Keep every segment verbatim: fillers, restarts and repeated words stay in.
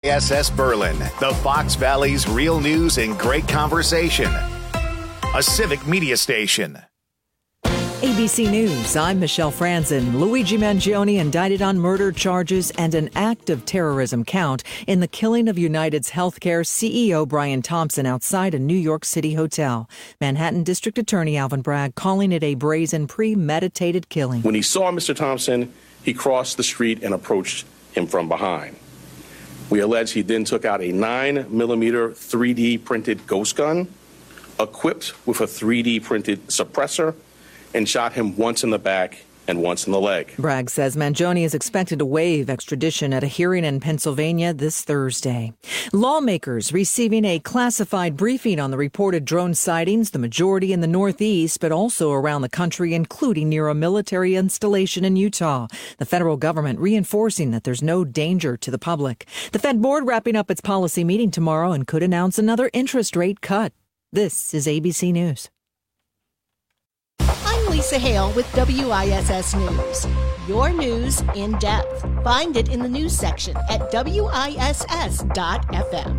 S S Berlin, the Fox Valley's real news and great conversation. A civic media station. A B C News, I'm Michelle Franzen. Luigi Mangione indicted on murder charges and an act of terrorism count in the killing of United's healthcare C E O Brian Thompson outside a New York City hotel. Manhattan District Attorney Alvin Bragg calling it a brazen, premeditated killing. When he saw Mister Thompson, he crossed the street and approached him from behind. We allege he then took out a nine millimeter three D printed ghost gun, equipped with a three D printed suppressor, and shot him once in the back and once in the leg. Bragg says Mangione is expected to waive extradition at a hearing in Pennsylvania this Thursday. Lawmakers receiving a classified briefing on the reported drone sightings, the majority in the Northeast, but also around the country, including near a military installation in Utah. The federal government reinforcing that there's no danger to the public. The Fed board wrapping up its policy meeting tomorrow and could announce another interest rate cut. This is A B C News. Lisa Hale with W I S S News. Your news in depth. Find it in the news section at W I S S dot F M.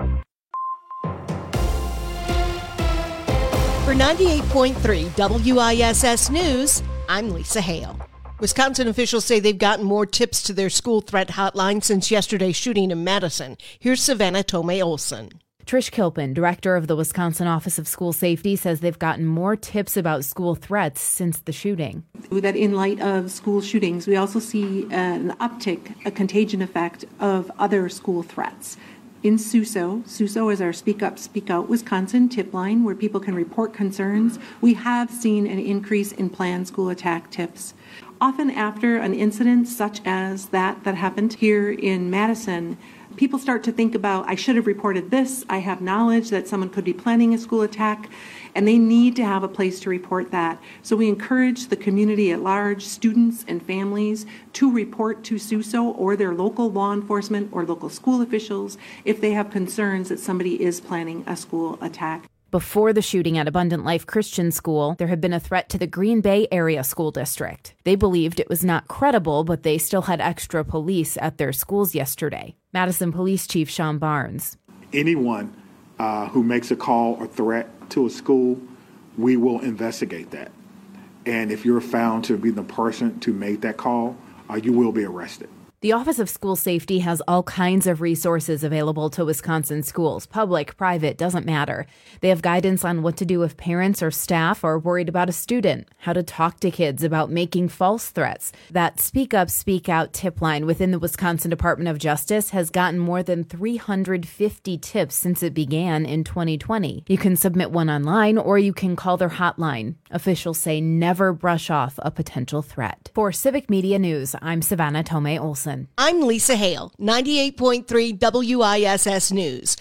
For ninety-eight point three W I S S News, I'm Lisa Hale. Wisconsin officials say they've gotten more tips to their school threat hotline since yesterday's shooting in Madison. Here's Savannah Tomei-Olson. Trish Kilpin, director of the Wisconsin Office of School Safety, says they've gotten more tips about school threats since the shooting. That in light of school shootings, we also see an uptick, a contagion effect of other school threats. In S U S O, S U S O is our Speak Up, Speak Out Wisconsin tip line where people can report concerns. We have seen an increase in planned school attack tips. Often after an incident such as that that happened here in Madison, people start to think about, I should have reported this, I have knowledge that someone could be planning a school attack, and they need to have a place to report that. So we encourage the community at large, students and families, to report to S U S O or their local law enforcement or local school officials if they have concerns that somebody is planning a school attack. Before the shooting at Abundant Life Christian School, there had been a threat to the Green Bay Area School District. They believed it was not credible, but they still had extra police at their schools yesterday. Madison Police Chief Sean Barnes. Anyone uh, who makes a call or threat to a school, we will investigate that. And if you're found to be the person to make that call, uh, you will be arrested. The Office of School Safety has all kinds of resources available to Wisconsin schools. Public, private, doesn't matter. They have guidance on what to do if parents or staff are worried about a student, how to talk to kids about making false threats. That Speak Up, Speak Out tip line within the Wisconsin Department of Justice has gotten more than three hundred fifty tips since it began in twenty twenty. You can submit one online or you can call their hotline. Officials say never brush off a potential threat. For Civic Media News, I'm Savannah Tomei-Olson. I'm Lisa Hale, ninety-eight point three W I S S News.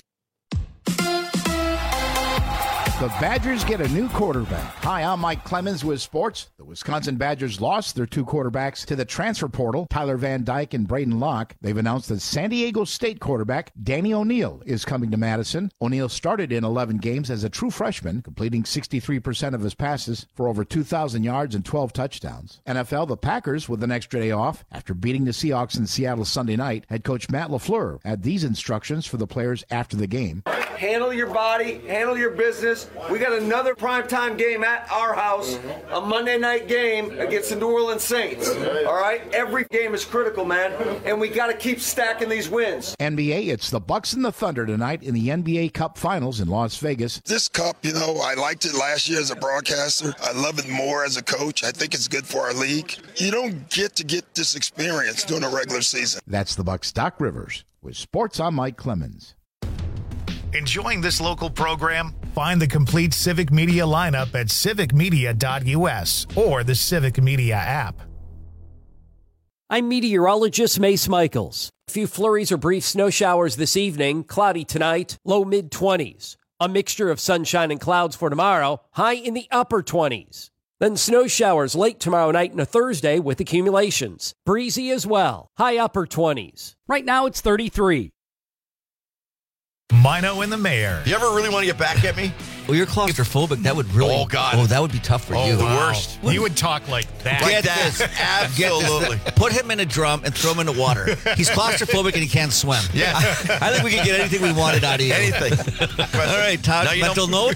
The Badgers get a new quarterback. Hi, I'm Mike Clemens with sports. The Wisconsin Badgers lost their two quarterbacks to the transfer portal, Tyler Van Dyke and Braden Locke. They've announced that San Diego State quarterback Danny O'Neal is coming to Madison. O'Neal started in eleven games as a true freshman, completing sixty-three percent of his passes for over two thousand yards and twelve touchdowns. N F L, the Packers with an extra day off after beating the Seahawks in Seattle Sunday night. Head coach Matt LaFleur had these instructions for the players after the game. Handle your body, handle your business. We got another primetime game at our house, a Monday night game against the New Orleans Saints. All right? Every game is critical, man, and we got to keep stacking these wins. N B A, it's the Bucks and the Thunder tonight in the N B A Cup Finals in Las Vegas. This cup, you know, I liked it last year as a broadcaster. I love it more as a coach. I think it's good for our league. You don't get to get this experience during a regular season. That's the Bucks' Doc Rivers. With sports, I'm Mike Clemens. Enjoying this local program? Find the complete Civic Media lineup at civic media dot U S or the Civic Media app. I'm meteorologist Mace Michaels. A few flurries or brief snow showers this evening, cloudy tonight, low mid-twenties. A mixture of sunshine and clouds for tomorrow, high in the upper twenties. Then snow showers late tomorrow night and a Thursday with accumulations. Breezy as well, high upper twenties. Right now it's thirty-three. Mino and the Mayor. You ever really want to get back at me? Well, you're claustrophobic. That would really. Oh God. Oh, that would be tough for oh, you. the Wow. worst. You would talk like that. Like Get that. this. Absolutely. Get this. Put him in a drum and throw him in the water. He's claustrophobic and he can't swim. Yeah. I, I think we could get anything we wanted out of you. Anything. All right, Todd, No, you mental note.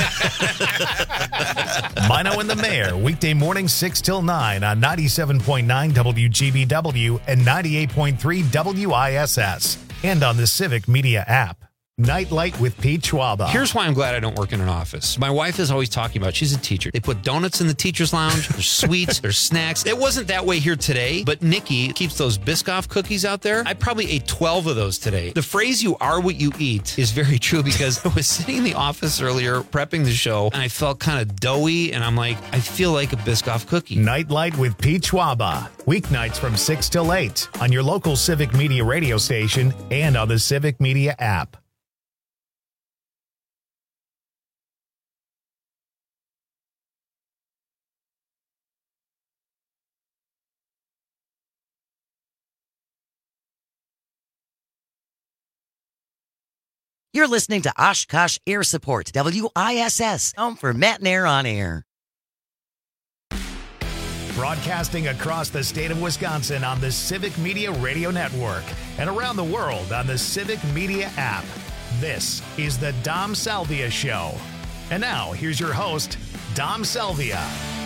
Mino and the Mayor, weekday morning six till nine on ninety-seven point nine W G B W and ninety-eight point three W I S S. And on the Civic Media app. Nightlight with Pete Schwaba. Here's why I'm glad I don't work in an office. My wife is always talking about, she's a teacher. They put donuts in the teacher's lounge. There's sweets. There's snacks. It wasn't that way here today, but Nikki keeps those Biscoff cookies out there. I probably ate twelve of those today. The phrase, you are what you eat, is very true because I was sitting in the office earlier prepping the show and I felt kind of doughy and I'm like, I feel like a Biscoff cookie. Nightlight with Pete Schwaba. Weeknights from six till eight on your local Civic Media radio station and on the Civic Media app. You're listening to Oshkosh Air Support, W I S S, home for Matt and Air on Air. Broadcasting across the state of Wisconsin on the Civic Media Radio Network and around the world on the Civic Media app. This is the Dom Salvia Show. And now, here's your host, Dom Salvia.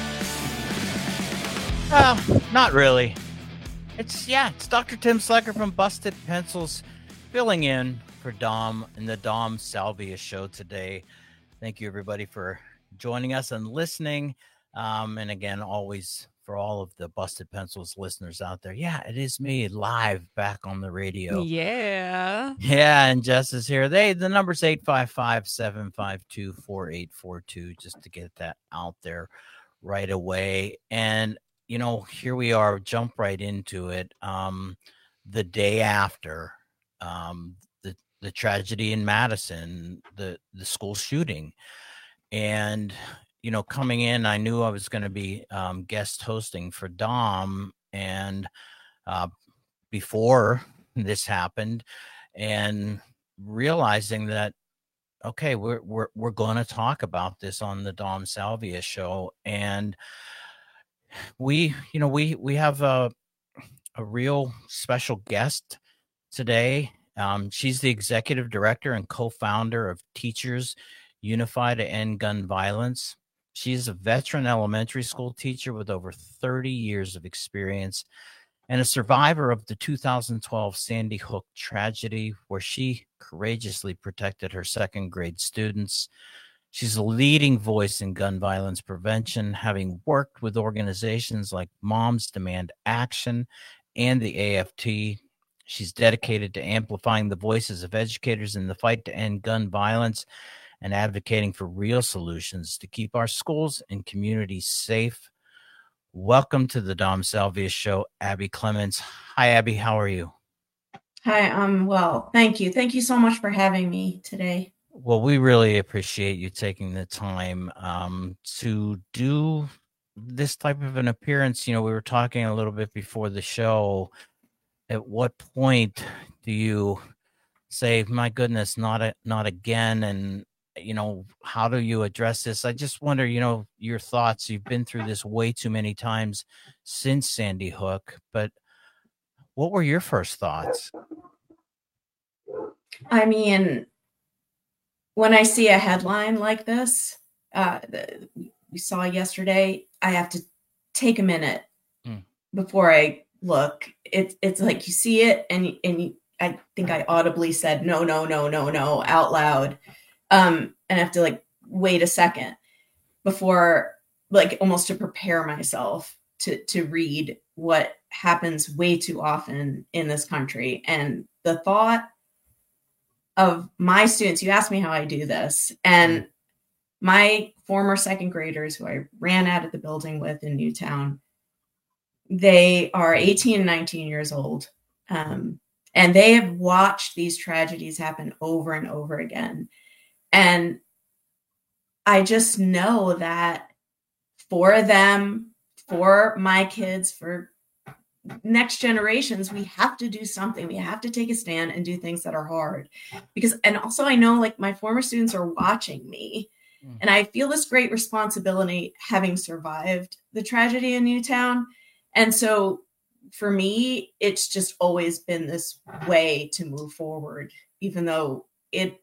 Uh, not really. It's, yeah, it's Doctor Tim Slecker from Busted Pencils filling in for Dom in the Dom Salvia Show today. Thank you, everybody, for joining us and listening. Um, and again, always for all of the Busted Pencils listeners out there. Yeah, it is me live back on the radio. Yeah. Yeah, and Jess is here. They the number's eight five five, seven five two, four eight four two, just to get that out there right away. And, you know, here we are, jump right into it. Um, the day after um, the the tragedy in Madison, the the school shooting. And, you know, coming in, I knew I was going to be um, guest hosting for Dom, and uh, before this happened, and realizing that, okay, we're we're we're going to talk about this on the Dom Salvia Show, and we, you know, we we have a a real special guest today. Um, she's the executive director and co-founder of Teachers Unified to End Gun Violence. She is a veteran elementary school teacher with over thirty years of experience and a survivor of the two thousand twelve Sandy Hook tragedy, where she courageously protected her second grade students. She's a leading voice in gun violence prevention, having worked with organizations like Moms Demand Action and the A F T. She's dedicated to amplifying the voices of educators in the fight to end gun violence and advocating for real solutions to keep our schools and communities safe. Welcome to the Dom Salvia Show, Abby Clements. Hi, Abby. How are you? Hi, um, well, thank you. Thank you so much for having me today. Well, we really appreciate you taking the time um, to do this type of an appearance. You know, we were talking a little bit before the show. At what point do you say, my goodness, not a, not again? And, you know, how do you address this? I just wonder, you know, your thoughts. You've been through this way too many times since Sandy Hook, but what were your first thoughts? I mean, when I see a headline like this, uh, the, we saw yesterday, I have to take a minute mm. before I look. It's it's like you see it, and and you, I think I audibly said no, no, no, no, no out loud, um, and I have to like wait a second before, like, almost to prepare myself to to read what happens way too often in this country. And the thought of my students, you asked me how I do this, and my former second graders who I ran out of the building with in Newtown, they are eighteen and nineteen years old. Um, and they have watched these tragedies happen over and over again. And I just know that for them, for my kids, for next generations, we have to do something. We have to take a stand and do things that are hard. Because, and also I know, like, my former students are watching me, Mm. And I feel this great responsibility having survived the tragedy in Newtown. And so for me, it's just always been this way to move forward, even though it,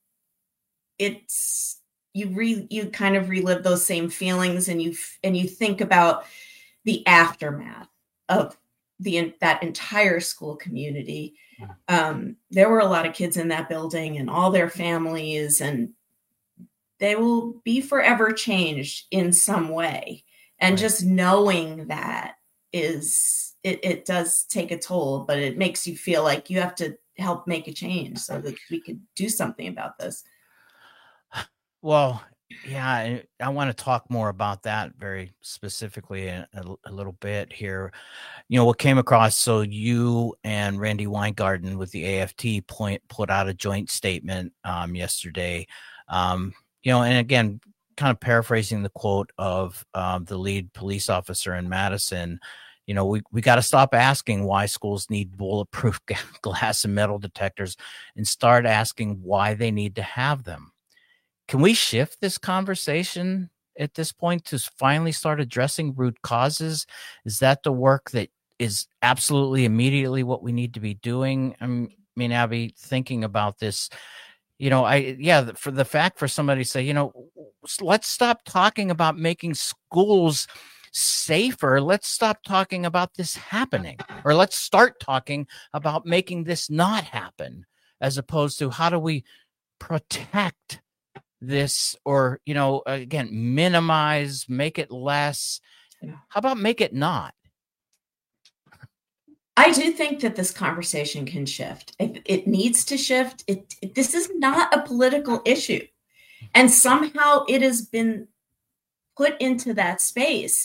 it's, you re, you kind of relive those same feelings, and you, and you think about the aftermath of the, that entire school community. Um, there were a lot of kids in that building and all their families, and they will be forever changed in some way. And right. just knowing that is, it, it does take a toll, but it makes you feel like you have to help make a change so that we could do something about this. Well, yeah, I, I want to talk more about that very specifically a, a, a little bit here. You know, what came across, so you and Randy Weingarten with the A F T point put out a joint statement um, yesterday. Um, you know, and again, kind of paraphrasing the quote of um, the lead police officer in Madison, you know, we, we got to stop asking why schools need bulletproof glass and metal detectors and start asking why they need to have them. Can we shift this conversation at this point to finally start addressing root causes? Is that the work that is absolutely immediately what we need to be doing? I mean, Abby, thinking about this, you know, I, yeah, for the fact for somebody to say, you know, let's stop talking about making schools safer. Let's stop talking about this happening, or let's start talking about making this not happen, as opposed to how do we protect this, or, you know, again, minimize, make it less. How about make it not? I do think that this conversation can shift. It, it needs to shift. It, it, this is not a political issue. And somehow it has been put into that space.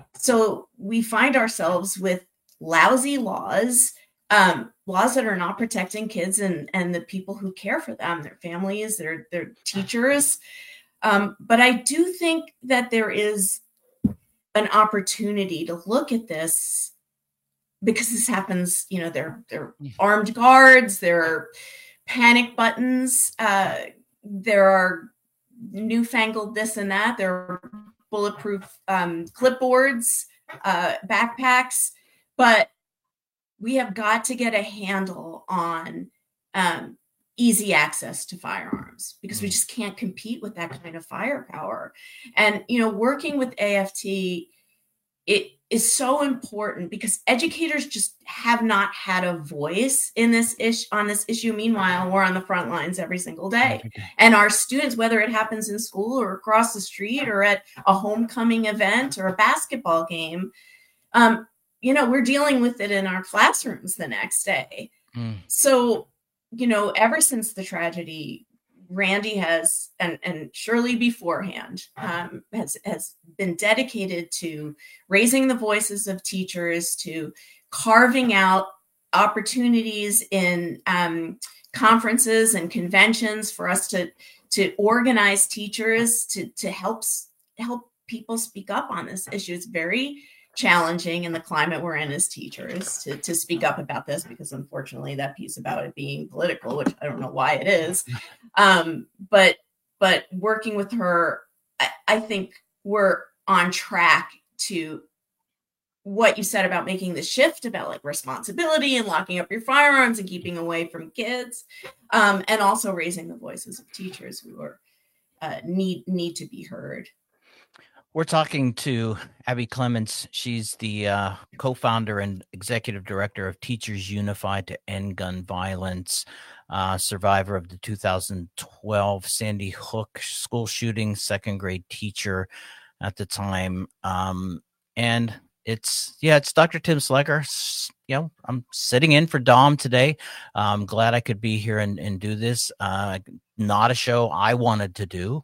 So we find ourselves with lousy laws, um, laws that are not protecting kids and, and the people who care for them, their families, their, their teachers. Um, but I do think that there is an opportunity to look at this, because this happens, you know, there, there are armed guards, there are panic buttons, uh, there are newfangled this and that, there are bulletproof um, clipboards, uh, backpacks, but we have got to get a handle on um, easy access to firearms, because we just can't compete with that kind of firepower. And, you know, working with A F T, it is so important because educators just have not had a voice in this ish on this issue. Meanwhile, we're on the front lines every single day. And our students, whether it happens in school or across the street or at a homecoming event or a basketball game, um, you know, we're dealing with it in our classrooms the next day. Mm. So, you know, ever since the tragedy, Randy has, and, and Shirley beforehand, um, has, has been dedicated to raising the voices of teachers, to carving out opportunities in um, conferences and conventions for us to, to organize teachers to, to help, help people speak up on this issue. It's very challenging in the climate we're in as teachers to, to speak up about this, because unfortunately that piece about it being political, which I don't know why it is. Um, but, but working with her, I, I think we're on track to what you said about making the shift about like responsibility and locking up your firearms and keeping away from kids. Um, and also raising the voices of teachers who are, uh, need, need to be heard. We're talking to Abby Clements. She's the uh, co-founder and executive director of Teachers Unified to End Gun Violence, uh, survivor of the two thousand twelve Sandy Hook school shooting, second grade teacher at the time. Um, and it's, yeah, it's Doctor Tim Slegger. You know, I'm sitting in for Dom today. I'm glad I could be here and, and do this. Uh, not a show I wanted to do.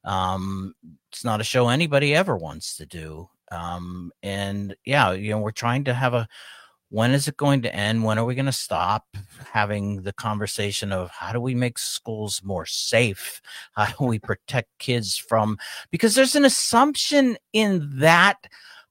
Um, it's not a show anybody ever wants to do. Um, and yeah, you know, we're trying to have a, when is it going to end? When are we going to stop having the conversation of how do we make schools more safe? How do we protect kids from, because there's an assumption in that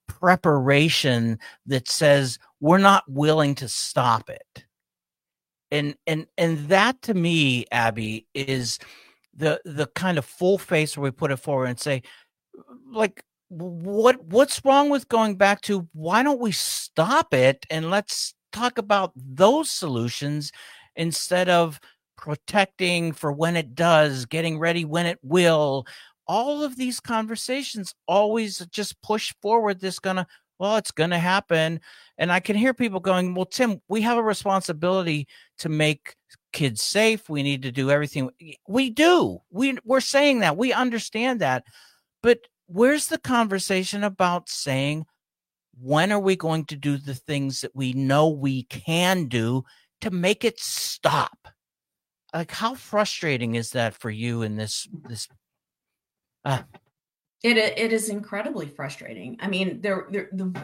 preparation that says we're not willing to stop it. And, and, and that to me, Abby, is the the kind of full face where we put it forward and say, like, what what's wrong with going back to why don't we stop it and let's talk about those solutions instead of protecting for when it does, getting ready when it will. All of these conversations always just push forward this gonna, well, it's gonna happen. And I can hear people going, well, Tim, we have a responsibility to make kids safe. We need to do everything. We do. We, we're saying that. We understand that. But where's the conversation about saying, when are we going to do the things that we know we can do to make it stop? Like, how frustrating is that for you in this, this, uh, it, it is incredibly frustrating. I mean, there, there, the,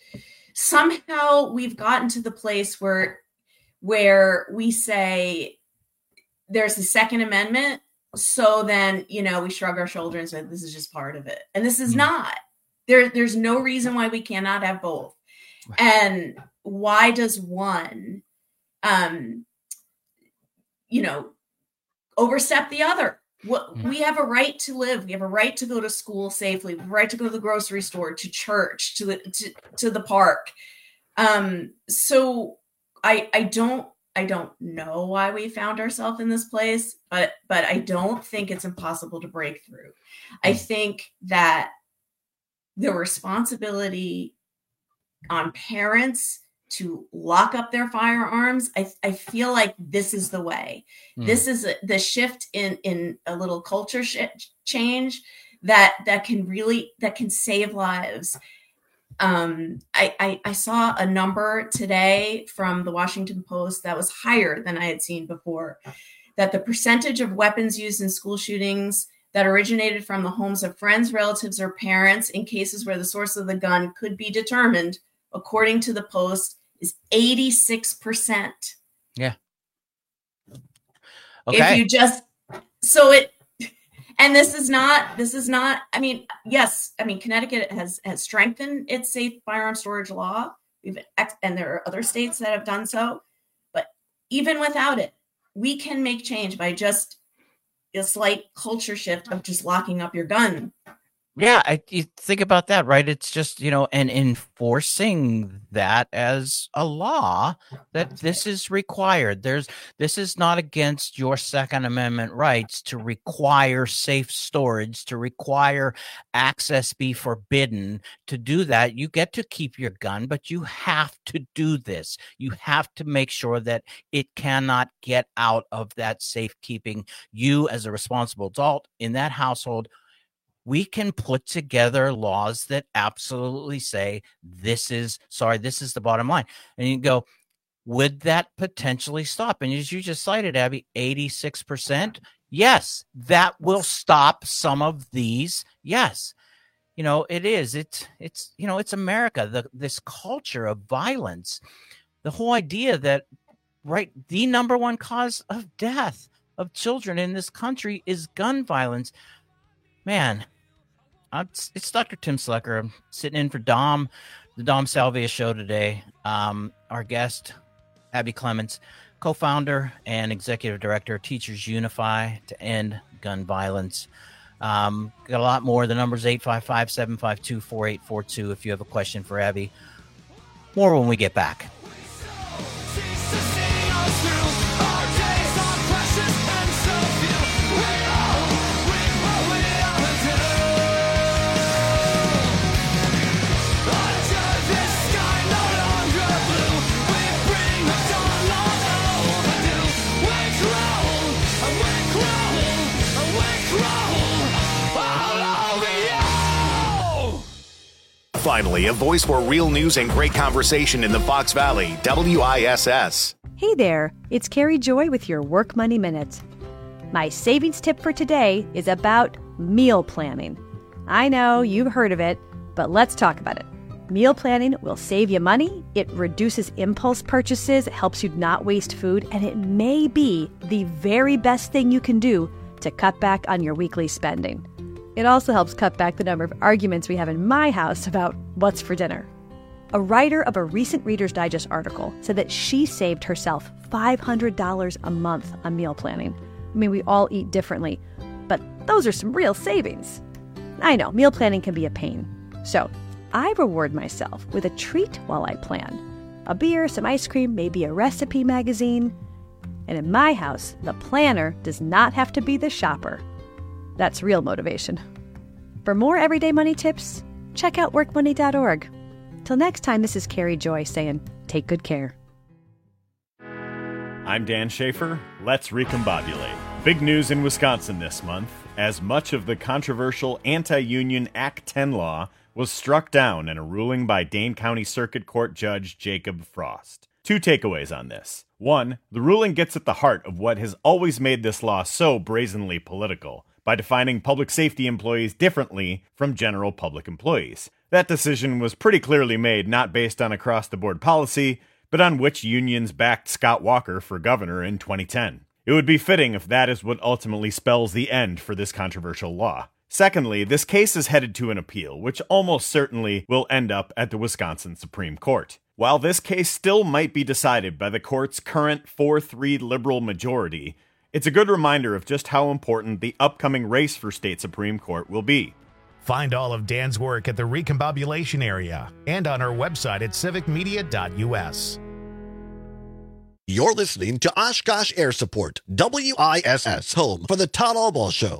somehow we've gotten to the place where, where we say there's the Second Amendment. So then, you know, we shrug our shoulders and say, this is just part of it. And this is mm-hmm. not. There, there's no reason why we cannot have both. Right. And why does one, um, you know, overstep the other? What, mm-hmm. We have a right to live. We have a right to go to school safely. We have a right to go to the grocery store, to church, to the to, to the park. Um, so I I don't I don't know why we found ourselves in this place, but but I don't think it's impossible to break through. I think that the responsibility on parents to lock up their firearms, I, I feel like this is the way. Mm. This is a, the shift in, in a little culture sh- change that that can really, that can save lives. Um, I, I, I saw a number today from the Washington Post that was higher than I had seen before, that the percentage of weapons used in school shootings that originated from the homes of friends, relatives, or parents in cases where the source of the gun could be determined, according to the Post, is eighty-six percent. Yeah. Okay. If you just, so it, and this is not, this is not, I mean, yes, I mean, Connecticut has, has strengthened its safe firearm storage law. We've, and there are other states that have done so, but even without it, we can make change by just a slight culture shift of just locking up your gun. Yeah, I, you think about that, right? It's just, you know, and enforcing that as a law that this is required. There's this is not against your Second Amendment rights to require safe storage, to require access be forbidden. To do that, you get to keep your gun, but you have to do this. You have to make sure that it cannot get out of that safekeeping. You, as a responsible adult in that household, we can put together laws that absolutely say this is, sorry, this is the bottom line. And you go, would that potentially stop? And as you just cited, Abby, eighty-six percent. Yes, that will stop some of these. Yes. You know, it is. It's, it's, you know, it's America, the, this culture of violence, the whole idea that, right, the number one cause of death of children in this country is gun violence. Man, It's, it's Doctor Tim Slecker. I'm sitting in for Dom, the Dom Salvia show today. Um, our guest, Abby Clements, co-founder and executive director of Teachers Unify to End Gun Violence. Um, got a lot more. The number's eight five five, seven five two, four eight four two if you have a question for Abby. More when we get back. Finally, a voice for real news and great conversation in the Fox Valley, W I S S. Hey there, it's Carrie Joy with your Work Money Minute. My savings tip for today is about meal planning. I know you've heard of it, but let's talk about it. Meal planning will save you money, it reduces impulse purchases, it helps you not waste food, and it may be the very best thing you can do to cut back on your weekly spending. It also helps cut back the number of arguments we have in my house about what's for dinner. A writer of a recent Reader's Digest article said that she saved herself five hundred dollars a month on meal planning. I mean, we all eat differently, But those are some real savings. I know, meal planning can be a pain. So I reward myself with a treat while I plan. A beer, some ice cream, maybe a recipe magazine. And in my house, the planner does not have to be the shopper. That's real motivation. For more everyday money tips, check out work money dot org. Till next time, this is Carrie Joy saying, take good care. I'm Dan Schaefer. Let's recombobulate. Big news in Wisconsin this month, as much of the controversial anti-union Act ten law was struck down in a ruling by Dane County Circuit Court Judge Jacob Frost. Two takeaways on this. One, the ruling gets at the heart of what has always made this law so brazenly political, by defining public safety employees differently from general public employees. That decision was pretty clearly made not based on across-the-board policy, but on which unions backed Scott Walker for governor in twenty ten. It would be fitting if that is what ultimately spells the end for this controversial law. Secondly, this case is headed to an appeal, which almost certainly will end up at the Wisconsin Supreme Court. While this case still might be decided by the court's current four three liberal majority, it's a good reminder of just how important the upcoming race for state Supreme Court will be. Find all of Dan's work at the Recombobulation Area and on our website at civic media dot u s. You're listening to Oshkosh Air Support, W I S S, home for the Todd Albaugh Show.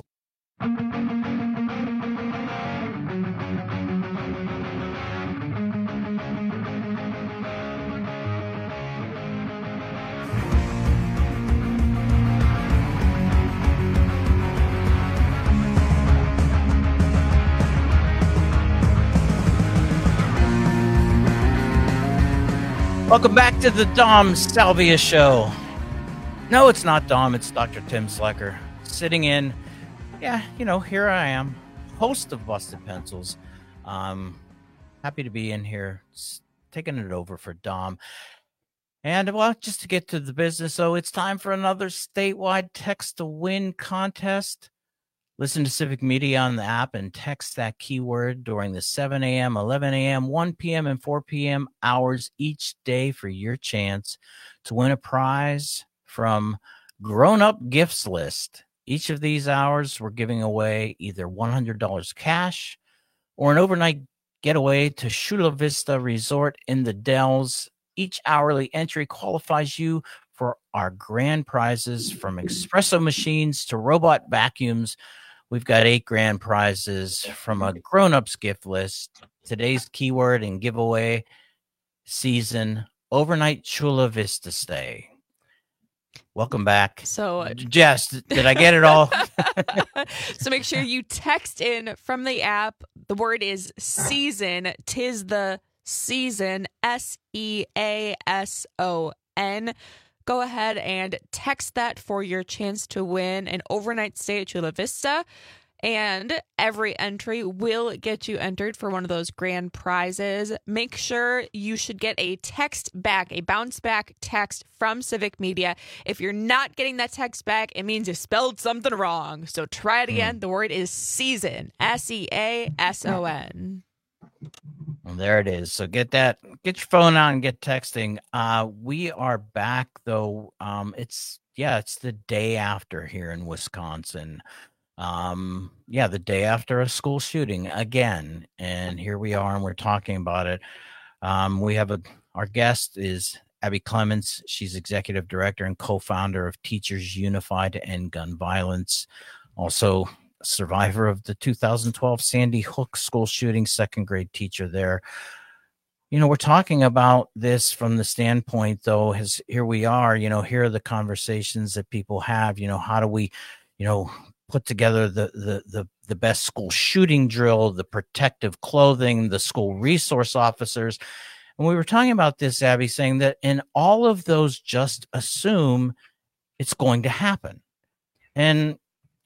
Welcome back to the Dom Salvia Show. No, it's not Dom, it's Doctor Tim Slecker. Sitting in, yeah, you know, here I am, host of Busted Pencils. Um, happy to be in here, taking it over for Dom. And, well, just to get to the business, so it's time for another statewide Text to Win contest. Listen to Civic Media on the app and text that keyword during the seven a.m., eleven a.m., one p.m., and four p.m. hours each day for your chance to win a prize from Grown Up Gifts List. Each of these hours, we're giving away either one hundred dollars cash or an overnight getaway to Chula Vista Resort in the Dells. Each hourly entry qualifies you for our grand prizes, from espresso machines to robot vacuums. We've got eight grand prizes from a grown-ups gift list. Today's keyword and giveaway season, overnight Chula Vista stay. Welcome back. So, Jess, did I get it all? So make sure you text in from the app. The word is season. 'Tis the season. S E A S O N. Go ahead and text that for your chance to win an overnight stay at Chula Vista. And every entry will get you entered for one of those grand prizes. Make sure you should get a text back, a bounce back text from Civic Media. If you're not getting that text back, it means you spelled something wrong. So try it again. Mm. The word is season. S E A S O N. Well, there it is. So get that, get your phone out and get texting. Uh, we are back though. Um, it's, yeah, it's the day after here in Wisconsin. Um, yeah, the day after a school shooting again. And here we are, and we're talking about it. Um, we have a, our guest is Abby Clements. She's executive director and co-founder of Teachers Unified to End Gun Violence. Also, survivor of the two thousand twelve Sandy Hook school shooting, second grade teacher there. You know, we're talking about this from the standpoint, though, as here we are, you know, here are the conversations that people have, you know, how do we, you know, put together the, the, the, the best school shooting drill, the protective clothing, the school resource officers. And we were talking about this, Abby, saying that in all of those, just assume it's going to happen. And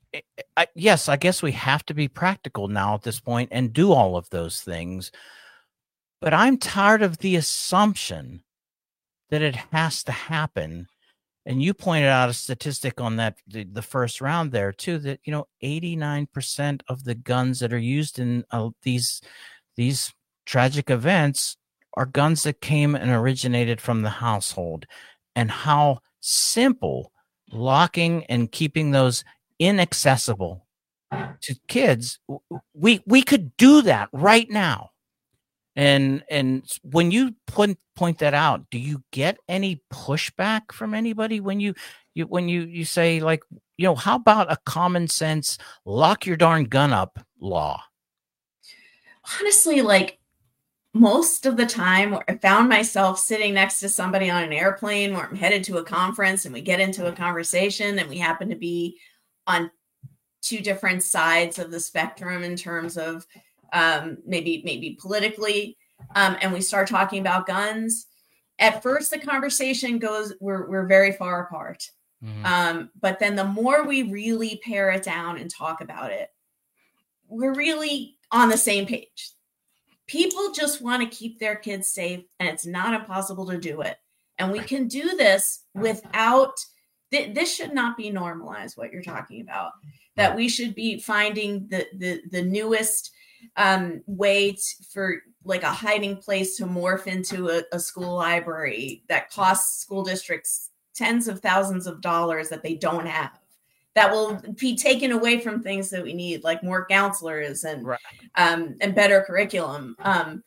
I, yes, I guess we have to be practical now at this point and do all of those things. But I'm tired of the assumption that it has to happen. And you pointed out a statistic on that, the, the first round there too, that, you know, eighty-nine percent of the guns that are used in uh, these, these tragic events are guns that came and originated from the household, and how simple locking and keeping those inaccessible to kids, we we could do that right now. And and when you point point that out, do you get any pushback from anybody when you you when you you say, like, you know, how about a common sense lock your darn gun up law? Honestly, like, most of the time I found myself sitting next to somebody on an airplane where I'm headed to a conference and we get into a conversation and we happen to be on two different sides of the spectrum in terms of um, maybe, maybe politically. Um, and we start talking about guns. At first the conversation goes, we're, we're very far apart. Mm-hmm. Um, but then the more we really pare it down and talk about it, we're really on the same page. People just want to keep their kids safe, and it's not impossible to do it. And we can do this without, th- this should not be normalized, what you're talking about, that we should be finding the, the, the newest um, way t- for like a hiding place to morph into a, a school library that costs school districts tens of thousands of dollars that they don't have. That will be taken away from things that we need, like more counselors and right. um, and better curriculum. Um,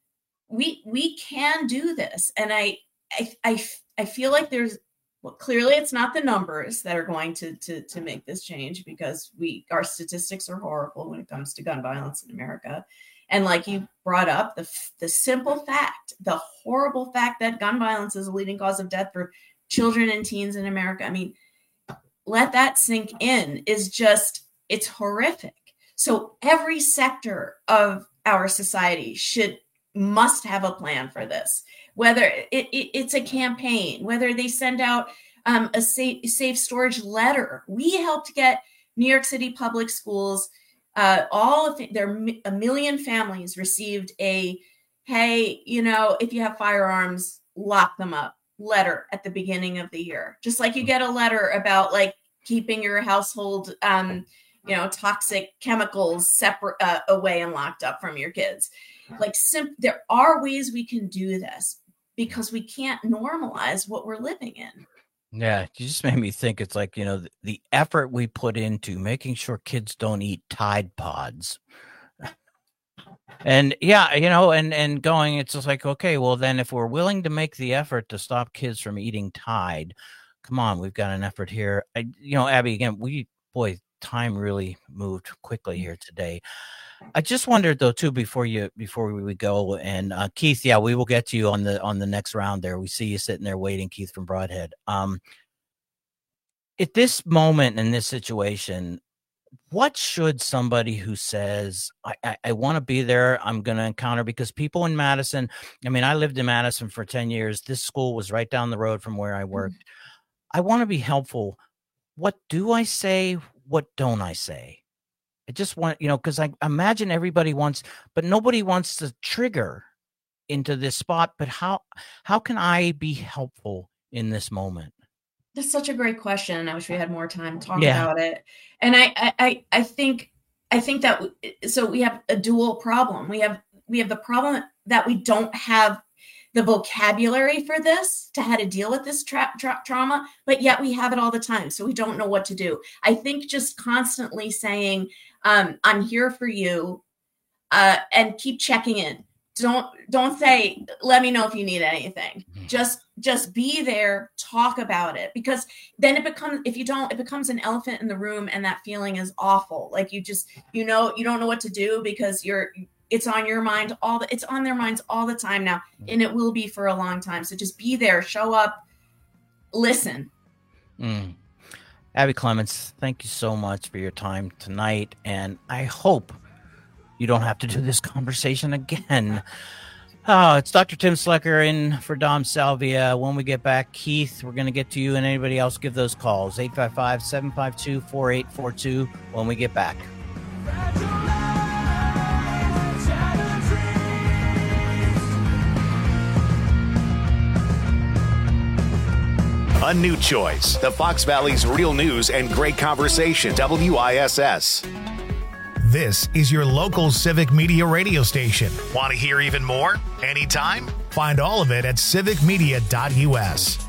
we we can do this, and I I I, I feel like there's well, clearly it's not the numbers that are going to to to make this change, because we our statistics are horrible when it comes to gun violence in America, and like you brought up, the the simple fact, the horrible fact that gun violence is a leading cause of death for children and teens in America. I mean, let that sink in, is just, it's horrific. So every sector of our society should, must have a plan for this, whether it, it, it's a campaign, whether they send out um, a safe, safe storage letter. We helped get New York City public schools, uh, all of their, a million families received a, hey, you know, if you have firearms, lock them up letter at the beginning of the year, just like you get a letter about like keeping your household, um, you know, toxic chemicals separate uh, away and locked up from your kids. Like, sim- there are ways we can do this, because we can't normalize what we're living in. Yeah, you just made me think. It's like, you know, the, the effort we put into making sure kids don't eat Tide Pods. And yeah, you know, and, and going, it's just like, okay, well then if we're willing to make the effort to stop kids from eating Tide, come on, we've got an effort here. I, you know, Abby, again, we, boy, time really moved quickly here today. I just wondered though, too, before you, before we go, and uh, Keith, yeah, we will get to you on the, on the next round there. We see you sitting there waiting, Keith from Broadhead. Um, at this moment in this situation, what should somebody who says, I, I, I want to be there, I'm going to encounter, because people in Madison, I mean, I lived in Madison for ten years. This school was right down the road from where I worked. Mm-hmm. I want to be helpful. What do I say? What don't I say? I just want, you know, because I imagine everybody wants, but nobody wants to trigger into this spot. But how, how can I be helpful in this moment? That's such a great question. I wish we had more time to talk yeah. about it. And I, I, I think, I think that, so we have a dual problem. We have, we have the problem that we don't have the vocabulary for this, to how to deal with this tra- tra- trauma, but yet we have it all the time. So we don't know what to do. I think just constantly saying, um, I'm here for you, uh, and keep checking in. Don't, don't say, let me know if you need anything. Mm-hmm. Just, just be there, talk about it, because then it becomes, if you don't, it becomes an elephant in the room, and that feeling is awful. Like you just, you know, you don't know what to do because you're, it's on your mind all the, it's on their minds all the time now. And it will be for a long time. So just be there, show up, listen. Mm. Abby Clements, thank you so much for your time tonight. And I hope you don't have to do this conversation again. Oh, it's Doctor Tim Slecker in for Dom Salvia. When we get back, Keith, we're going to get to you and anybody else. Give those calls, eight five five, seven five two, four eight four two when we get back. A new choice. The Fox Valley's real news and great conversation. W I S S. This is your local civic media radio station. Want to hear even more? Anytime? Find all of it at civic media dot U S.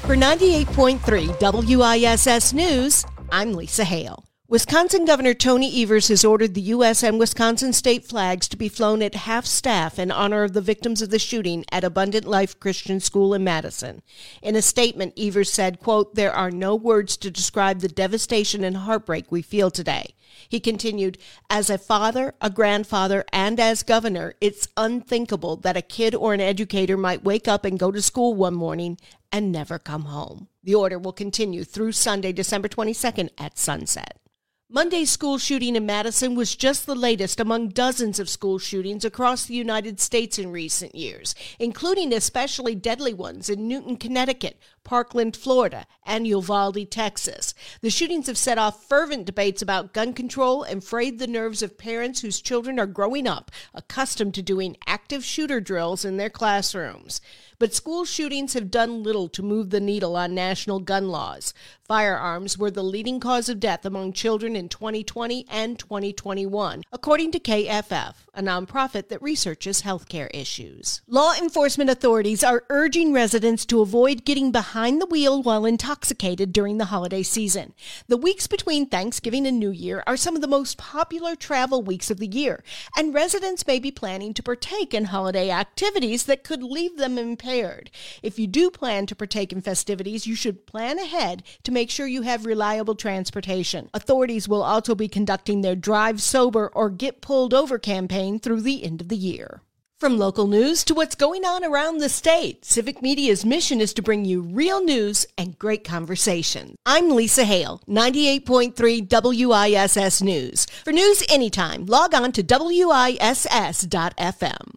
For ninety-eight point three W I S S News, I'm Lisa Hale. Wisconsin Governor Tony Evers has ordered the U S and Wisconsin state flags to be flown at half-staff in honor of the victims of the shooting at Abundant Life Christian School in Madison. In a statement, Evers said, quote, "There are no words to describe the devastation and heartbreak we feel today." He continued, "As a father, a grandfather, and as governor, it's unthinkable that a kid or an educator might wake up and go to school one morning and never come home." The order will continue through Sunday, December twenty-second at sunset. Monday's school shooting in Madison was just the latest among dozens of school shootings across the United States in recent years, including especially deadly ones in Newton, Connecticut, Parkland, Florida, and Uvalde, Texas. The shootings have set off fervent debates about gun control and frayed the nerves of parents whose children are growing up accustomed to doing active shooter drills in their classrooms. But school shootings have done little to move the needle on national gun laws. Firearms were the leading cause of death among children in twenty twenty and twenty twenty-one, according to K F F, a nonprofit that researches healthcare issues. Law enforcement authorities are urging residents to avoid getting behind the wheel while intoxicated during the holiday season. The weeks between Thanksgiving and New Year are some of the most popular travel weeks of the year, and residents may be planning to partake in holiday activities that could leave them impaired. If you do plan to partake in festivities, you should plan ahead to make sure you have reliable transportation. Authorities will also be conducting their Drive Sober or Get Pulled Over campaign through the end of the year. From local news to what's going on around the state, Civic Media's mission is to bring you real news and great conversation. I'm Lisa Hale, ninety-eight point three W I S S News. For news anytime, log on to W I S S dot F M.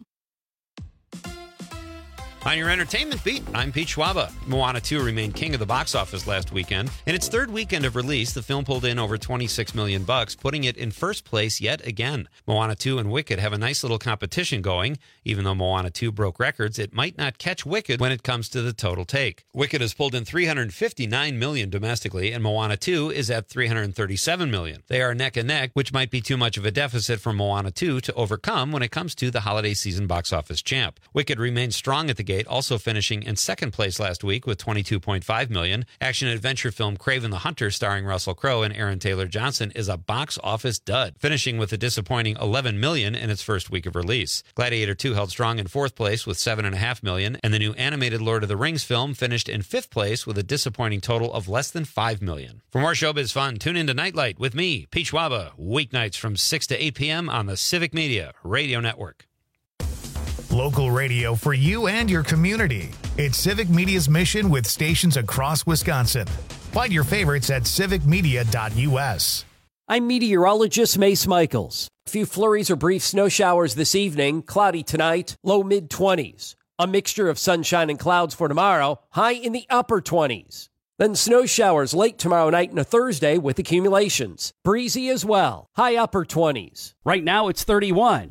On your entertainment beat, I'm Pete Schwaba. Moana two remained king of the box office last weekend. In its third weekend of release, the film pulled in over twenty-six million bucks, putting it in first place yet again. Moana two and Wicked have a nice little competition going. Even though Moana two broke records, it might not catch Wicked when it comes to the total take. Wicked has pulled in three hundred fifty-nine million dollars domestically, and Moana two is at three hundred thirty-seven million dollars. They are neck and neck, which might be too much of a deficit for Moana two to overcome when it comes to the holiday season box office champ. Wicked remains strong at the gate, also finishing in second place last week with twenty-two point five million dollars. Action-adventure film Kraven the Hunter, starring Russell Crowe and Aaron Taylor Johnson, is a box office dud, finishing with a disappointing eleven million dollars in its first week of release. Gladiator two held strong in fourth place with seven point five million dollars, and the new animated Lord of the Rings film finished in fifth place with a disappointing total of less than five million dollars. For more showbiz fun, tune into Nightlight with me, Pete Schwaba, weeknights from six to eight p.m. on the Civic Media Radio Network. Local radio for you and your community. It's Civic Media's mission with stations across Wisconsin. Find your favorites at civic media dot U S. I'm meteorologist Mace Michaels. A few flurries or brief snow showers this evening, cloudy tonight, low mid twenties. A mixture of sunshine and clouds for tomorrow, high in the upper twenties. Then snow showers late tomorrow night and a Thursday with accumulations. Breezy as well, high upper twenties. Right now it's thirty-one.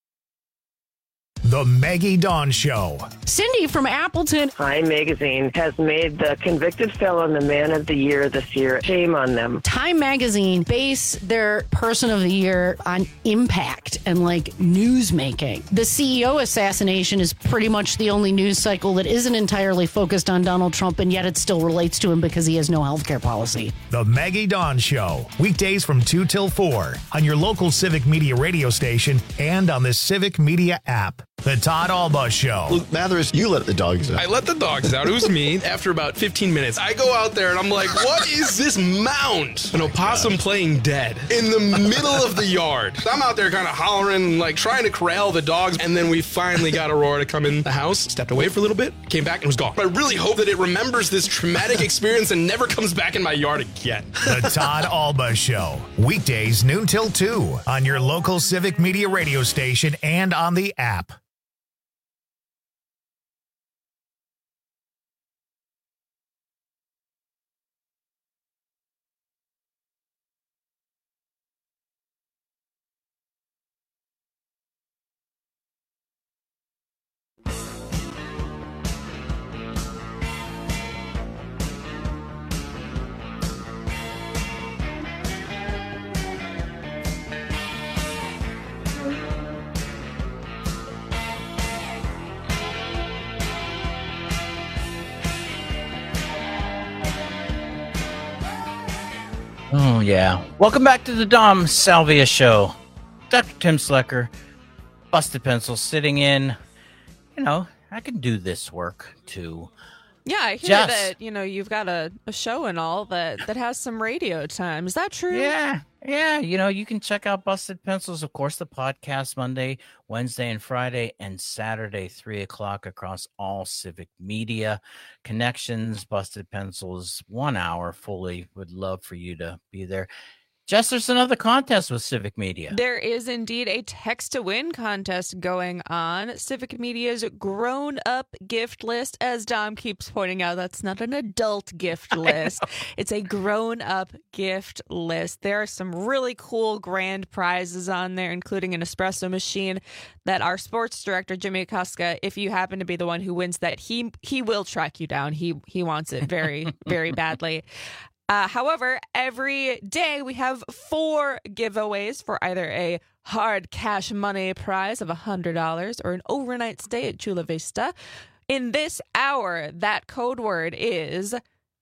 The Maggie Dawn Show. Cindy from Appleton. Time Magazine has made the convicted felon the man of the year this year. Shame on them. Time Magazine base their person of the year on impact and like news making. The C E O assassination is pretty much the only news cycle that isn't entirely focused on Donald Trump, and yet it still relates to him because he has no healthcare policy. The Maggie Dawn Show. Weekdays from two till four on your local Civic Media radio station and on the Civic Media app. The Todd Alba Show. Luke Mathers, you let the dogs out. I let the dogs out. It was me. After about fifteen minutes, I go out there and I'm like, what is this mound? An opossum playing dead in the middle of the yard. I'm out there kind of hollering, like trying to corral the dogs. And then we finally got Aurora to come in the house, stepped away for a little bit, came back and was gone. But I really hope that it remembers this traumatic experience and never comes back in my yard again. The Todd Alba Show. Weekdays noon till two on your local Civic Media radio station and on the app. Oh, yeah. Welcome back to the Dom Salvia Show. Doctor Tim Slecker, Busted Pencil, sitting in. You know, I can do this work, too. Yeah, I hear Jess. that, you know, you've got a, a show and all that, that has some radio time. Is that true? Yeah, yeah. You know, you can check out Busted Pencils, of course, the podcast Monday, Wednesday, and Friday, and Saturday, three o'clock across all Civic Media connections. Busted Pencils, one hour fully. Would love for you to be there. Jess, there's another contest with Civic Media. There is indeed a text to win contest going on. Civic Media's grown up gift list, as Dom keeps pointing out, that's not an adult gift list. It's a grown up gift list. There are some really cool grand prizes on there, including an espresso machine that our sports director, Jimmy Acosta, if you happen to be the one who wins that, he he will track you down. He he wants it very, very badly. Uh, however, every day we have four giveaways for either a hard cash money prize of one hundred dollars or an overnight stay at Chula Vista. In this hour, that code word is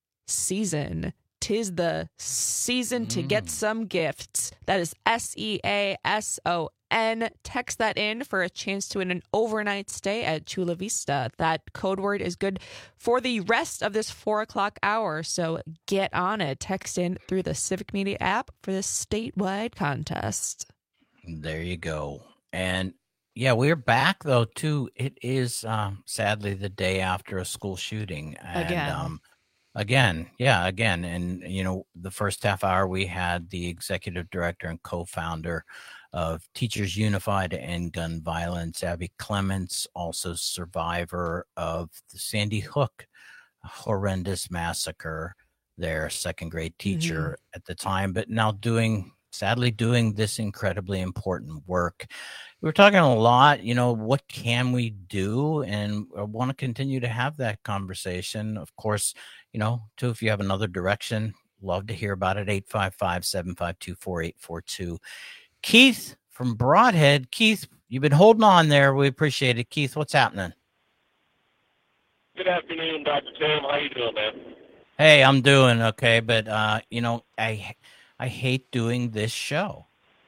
season. 'Tis the season to get some gifts. That is S E A S O N. Text that in for a chance to win an overnight stay at Chula Vista. That code word is good for the rest of this four o'clock hour, so get on it. Text in through the Civic Media app for this statewide contest. There you go. And yeah, we're back, though, too. It is um, sadly the day after a school shooting. And, Again. Um, Again, yeah, again. And, you know, the first half hour, we had the executive director and co-founder of Teachers Unified to End Gun Violence, Abby Clements, also survivor of the Sandy Hook horrendous massacre, their second grade teacher Mm-hmm. at the time, but now doing, sadly, doing this incredibly important work. We were talking a lot, you know, what can we do? And I want to continue to have that conversation. Of course, you know, too, if you have another direction, love to hear about it. eight five five, seven five two, four eight four two. Keith from Broadhead. Keith, you've been holding on there. We appreciate it. Keith, what's happening? Good afternoon, Doctor Tim. How you doing, man? Hey, I'm doing okay, but uh, you know, I I hate doing this show.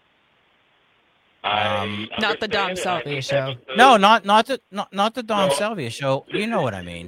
Um, Not the Dom Salvia show. No, not not the not, not the Dom No. Salvia show. You know what I mean.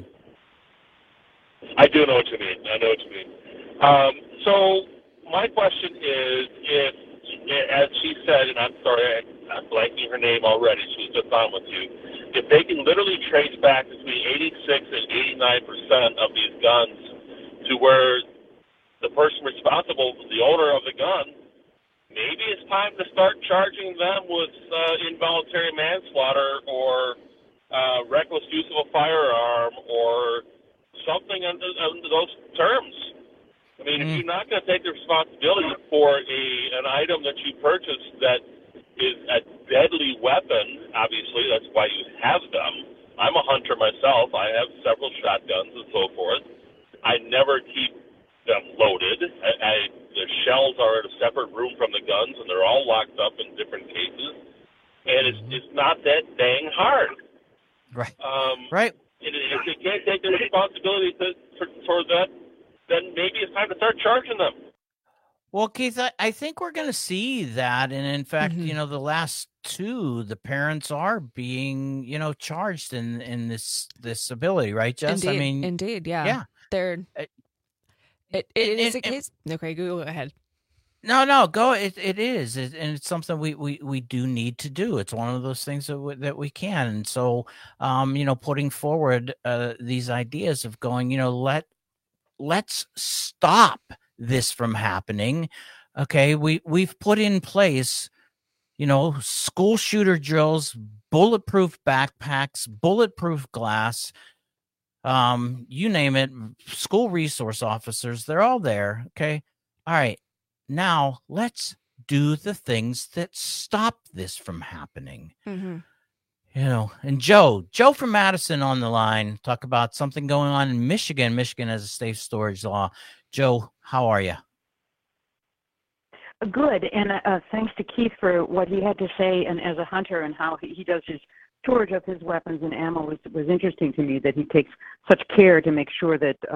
I do know what you mean. I know what you mean. Um, so my question is, if, as she said, and I'm sorry, I, I'm blanking her name already. She was just on with you. If they can literally trace back between eighty-six and eighty-nine percent of these guns to where the person responsible, the owner of the gun, maybe it's time to start charging them with uh, involuntary manslaughter or uh, reckless use of a firearm or something under, under those terms. I mean, if you're not going to take the responsibility for a an item that you purchased that is a deadly weapon, obviously that's why you have them. I'm a hunter myself. I have several shotguns and so forth. I never keep them loaded. I, I, the shells are in a separate room from the guns, and they're all locked up in different cases. And it's it's not that dang hard. Right. Um, right. And if they can't take the responsibility to, for, for that, then maybe it's time to start charging them. Well, Keith, I, I think we're going to see that. And in fact, Mm-hmm. you know, the last two, the parents are being, you know, charged in, in this, this ability, right, Jess? Indeed, I mean, indeed, yeah. yeah. They're, it, it, it is and- a case. Okay, go ahead. No, no, go. It it is, it, and it's something we, we we do need to do. It's one of those things that we, that we can. And so, um, you know, putting forward uh, these ideas of going, you know, let let's stop this from happening. Okay, we we've put in place, you know, school shooter drills, bulletproof backpacks, bulletproof glass. Um, you name it, school resource officers, they're all there. Okay, all right. Now let's do the things that stop this from happening. Mm-hmm. You know, and Joe, Joe from Madison on the line, talk about something going on in Michigan. Michigan has a safe storage law. Joe, how are you? Good, and uh, thanks to Keith for what he had to say, and as a hunter and how he, he does his storage of his weapons and ammo was was interesting to me. That he takes such care to make sure that um,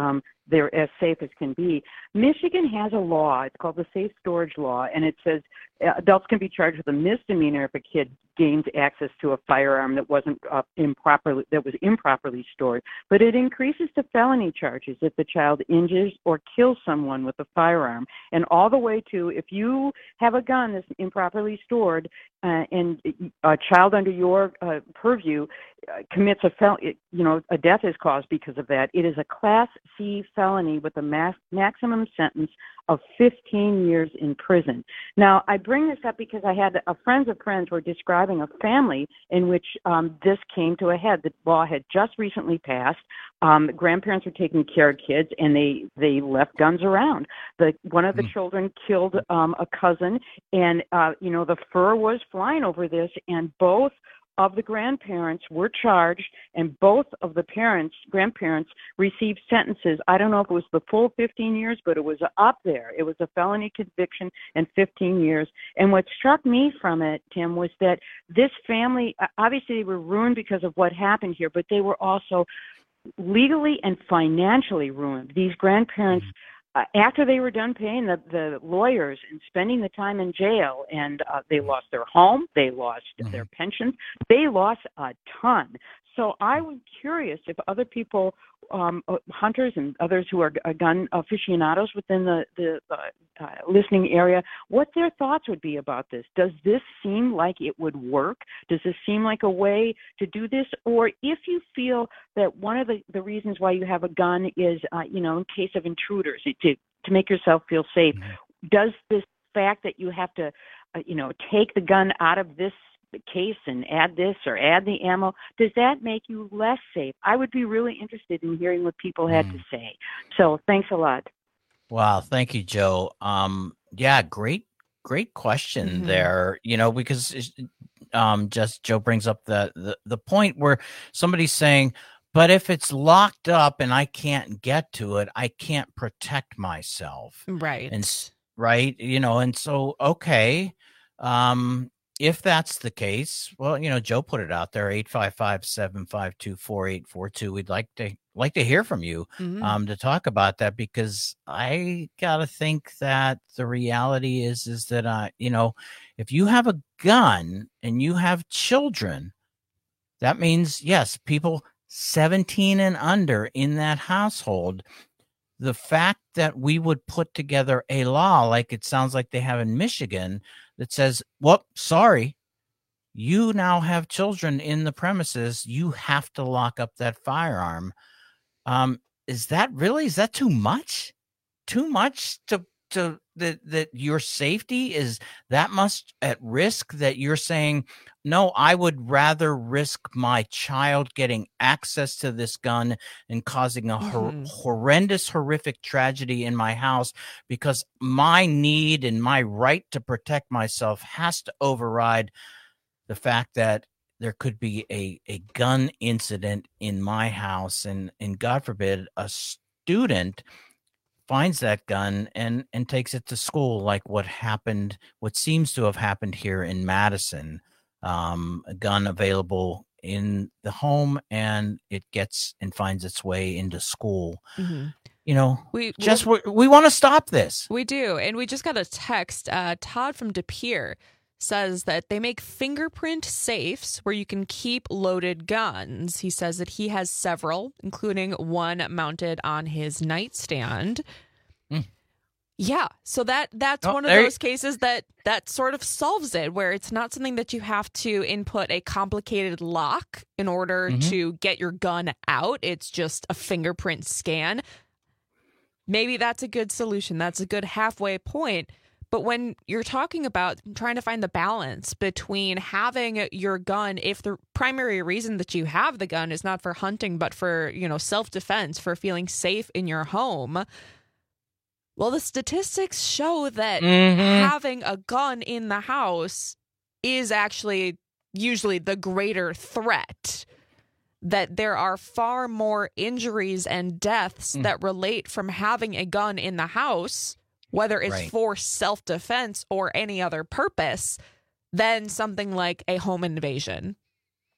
they're as safe as can be. Michigan has a law. It's called the Safe Storage Law, and it says adults can be charged with a misdemeanor if a kid gains access to a firearm that wasn't uh, improperly that was improperly stored. But it increases to felony charges if the child injures or kills someone with a firearm, and all the way to if you have a gun that's improperly stored uh, and a child under your uh, purview uh, commits a fel- you know a death is caused because of that. It is a Class C felony with a max- maximum sentence of fifteen years in prison. Now, I bring this up because I had a friends of friends were describing a family in which um, this came to a head. The law had just recently passed. Um, the grandparents were taking care of kids, and they, they left guns around. The one of the mm. children killed um, a cousin, and uh, you know the fur was flying over this, and both of the grandparents were charged, and both of the parents, grandparents, received sentences. I don't know if it was the full fifteen years, but it was up there. It was a felony conviction and fifteen years. And what struck me from it, Tim, was that this family, obviously they were ruined because of what happened here, but they were also legally and financially ruined. These grandparents, Uh, after they were done paying the, the lawyers and spending the time in jail, and uh, they lost their home, they lost mm-hmm. their pensions, they lost a ton. So I was curious if other people, um, hunters and others who are gun aficionados within the, the uh, uh, listening area, what their thoughts would be about this. Does this seem like it would work? Does this seem like a way to do this? Or if you feel that one of the, the reasons why you have a gun is, uh, you know, in case of intruders, to, to make yourself feel safe, mm-hmm. does this fact that you have to, uh, you know, take the gun out of this case and add this or add the ammo, does that make you less safe? I would be really interested in hearing what people had mm. to say. So thanks a lot. Wow. Thank you, Joe. Um, yeah, great, great question mm-hmm. there, you know, because um, just Joe brings up the, the, the point where somebody's saying, but if it's locked up and I can't get to it, I can't protect myself. Right. And right. You know, and so, okay. Um, If that's the case, well, you know, Joe put it out there, eight five five, seven five two, four eight four two. We'd like to like to hear from you mm-hmm. um, to talk about that, because I got to think that the reality is, is that, uh, you know, if you have a gun and you have children, that means, yes, people seventeen and under in that household. The fact that we would put together a law like it sounds like they have in Michigan that says, well, sorry, you now have children in the premises. You have to lock up that firearm. Um, is that really, is that too much? Too much to, to that, that your safety is that much at risk that you're saying, no, I would rather risk my child getting access to this gun and causing a mm-hmm. hor- horrendous, horrific tragedy in my house because my need and my right to protect myself has to override the fact that there could be a, a gun incident in my house. And, and God forbid, a student finds that gun and, and takes it to school, like what happened, what seems to have happened here in Madison. Um, a gun available in the home, and it gets and finds its way into school. Mm-hmm. You know, we just we, we want to stop this. We do, and we just got a text. Uh, Todd from De Pere says that they make fingerprint safes where you can keep loaded guns. He says that he has several, including one mounted on his nightstand. Mm. Yeah, so that that's oh, one of those cases that that sort of solves it, where it's not something that you have to input a complicated lock in order mm-hmm. to get your gun out. It's just a fingerprint scan. Maybe that's a good solution. That's a good halfway point. But when you're talking about trying to find the balance between having your gun, if the primary reason that you have the gun is not for hunting, but for, you know, self-defense, for feeling safe in your home, well, the statistics show that mm-hmm. having a gun in the house is actually usually the greater threat. That there are far more injuries and deaths mm. that relate from having a gun in the house, whether it's right. for self-defense or any other purpose, than something like a home invasion.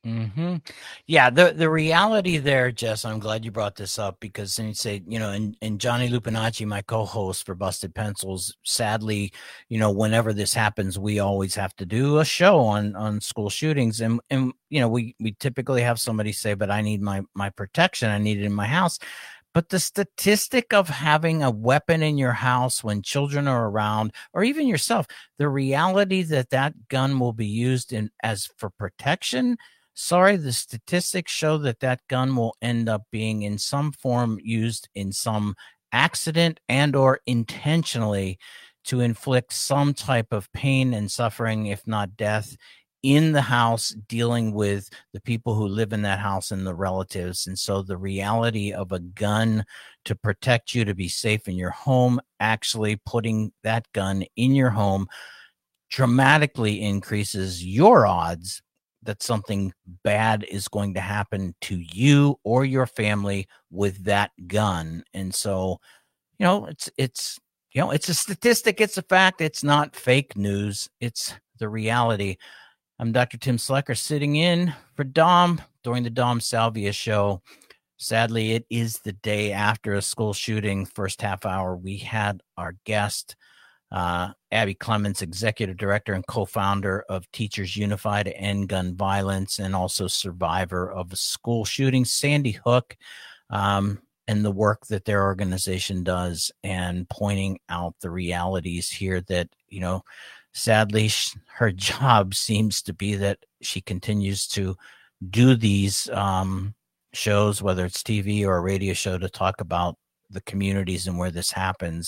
Mm-hmm. Yeah, the the reality there, Jess, I'm glad you brought this up because then you say, you know, and, and Johnny Lupinacci, my co-host for Busted Pencils, sadly, you know, whenever this happens, we always have to do a show on on school shootings. And, and you know, we, we typically have somebody say, but I need my, my protection. I need it in my house. But the statistic of having a weapon in your house when children are around, or even yourself, the reality that that gun will be used in as for protection. Sorry, the statistics show that that gun will end up being in some form used in some accident and or intentionally to inflict some type of pain and suffering, if not death, in the house, dealing with the people who live in that house and the relatives. And so the reality of a gun to protect you, to be safe in your home, actually putting that gun in your home dramatically increases your odds that something bad is going to happen to you or your family with that gun. And so, you know, it's, it's, you know, it's a statistic. It's a fact. It's not fake news. It's the reality. I'm Doctor Tim Slecker sitting in for Dom during the Dom Salvia show. Sadly, it is the day after a school shooting. First half hour, we had our guest, Uh, Abby Clemens, executive director and co-founder of Teachers Unified to End Gun Violence, and also survivor of a school shooting, Sandy Hook, um, and the work that their organization does, and pointing out the realities here that, you know, sadly, sh- her job seems to be that she continues to do these um, shows, whether it's T V or a radio show, to talk about the communities and where this happens.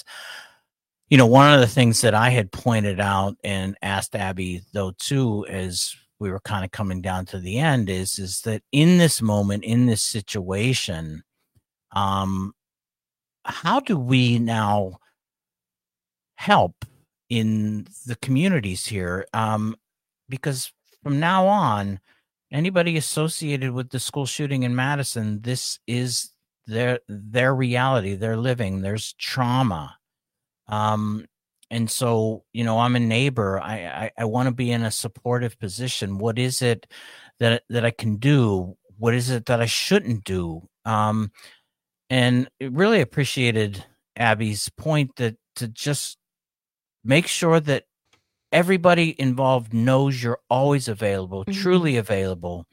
You know, one of the things that I had pointed out and asked Abby, though, too, as we were kind of coming down to the end, is, is that in this moment, in this situation, um, how do we now help in the communities here? Um, because from now on, anybody associated with the school shooting in Madison, this is their their reality. They're living. There's trauma. Um, and so, you know, I'm a neighbor. I, I, I want to be in a supportive position. What is it that, that I can do? What is it that I shouldn't do? Um, and it really appreciated Abby's point that to just make sure that everybody involved knows you're always available, mm-hmm. truly available.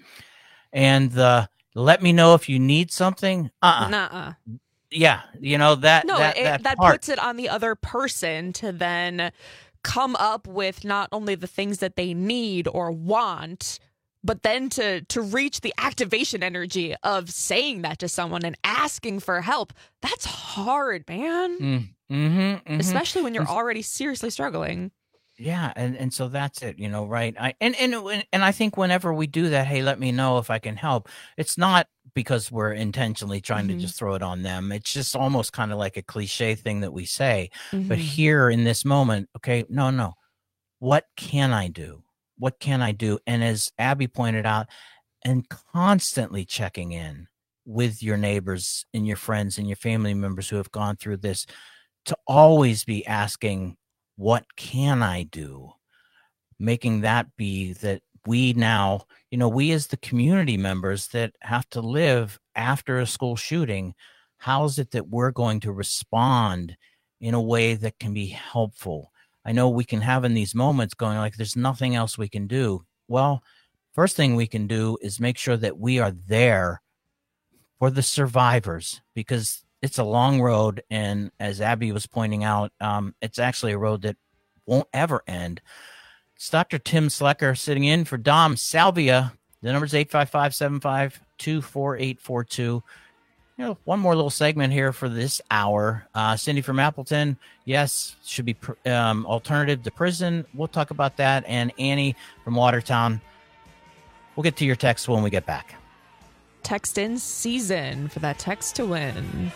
And, uh, let me know if you need something. Uh-uh. Nuh-uh. Yeah, you know, that no, that, it, that, that part. puts it on the other person to then come up with not only the things that they need or want, but then to to reach the activation energy of saying that to someone and asking for help. That's hard, man. Mm, mm-hmm, mm-hmm. Especially when you're already seriously struggling. Yeah, and, and so that's it, you know, right? I and, and and I think whenever we do that, hey, let me know if I can help. It's not because we're intentionally trying mm-hmm. to just throw it on them. It's just almost kind of like a cliche thing that we say. Mm-hmm. But here in this moment, okay, no, no. What can I do? What can I do? And as Abby pointed out, and constantly checking in with your neighbors and your friends and your family members who have gone through this, to always be asking, what can I do? Making that be that we now, you know, we as the community members that have to live after a school shooting, how is it that we're going to respond in a way that can be helpful? I know we can have in these moments going like, there's nothing else we can do. Well, first thing we can do is make sure that we are there for the survivors, because it's a long road. And as Abby was pointing out, um, it's actually a road that won't ever end. It's Doctor Tim Slecker sitting in for Dom Salvia. The number is eight five five, seven five two, four eight four two. You know, one more little segment here for this hour. Uh, Cindy from Appleton, yes, should be pr- um, alternative to prison. We'll talk about that. And Annie from Watertown. We'll get to your text when we get back. Text in season for that text to win.